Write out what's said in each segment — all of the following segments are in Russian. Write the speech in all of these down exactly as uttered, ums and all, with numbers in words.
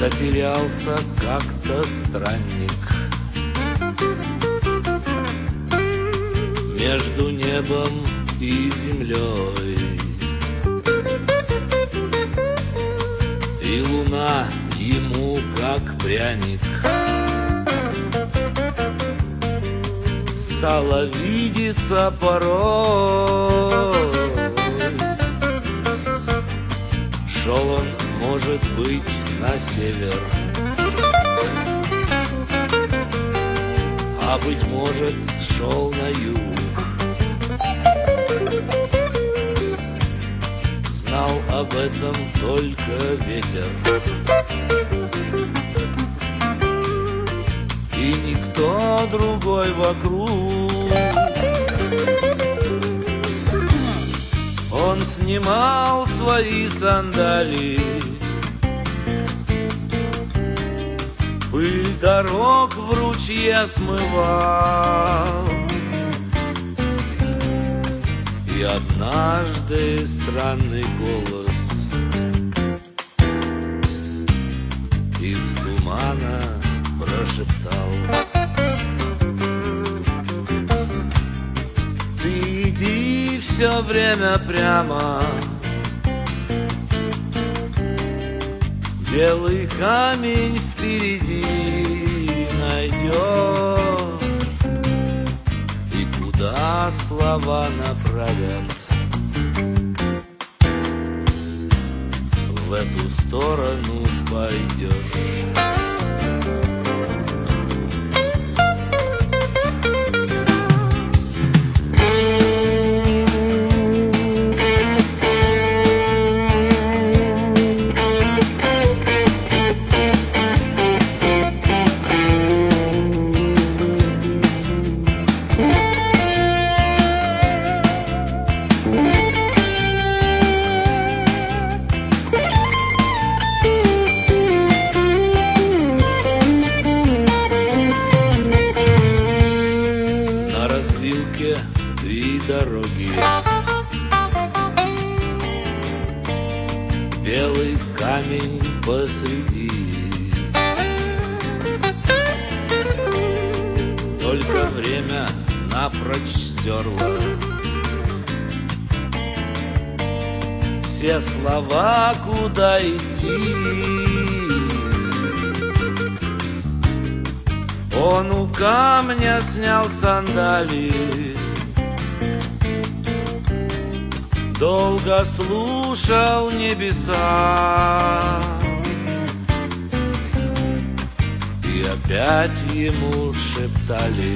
Затерялся как-то странник между небом и землей, и луна ему как пряник стала видеться порой. Шел он, может быть, на север, а быть может, шел на юг. Знал об этом только ветер и никто другой вокруг. Он снимал свои сандалии, пыль дорог в ручье смывал, и однажды странный голос из тумана прошептал: ты иди все время прямо, белый камень впереди найдешь, и куда слова направят, в эту сторону пойдешь. Три дороги, белый камень посреди, только время напрочь стерло все слова, куда идти. Он у камня снял сандалии, долго слушал небеса, и опять ему шептали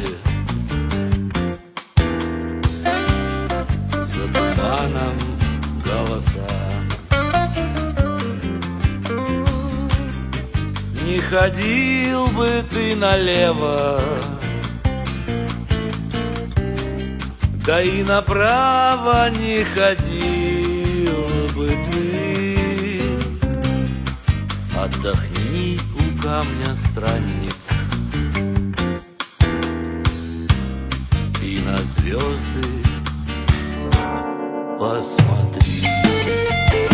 за туманом голоса: не ходил бы ты налево, да и направо не ходил бы ты. Отдохни у камня, странник, и на звезды посмотри.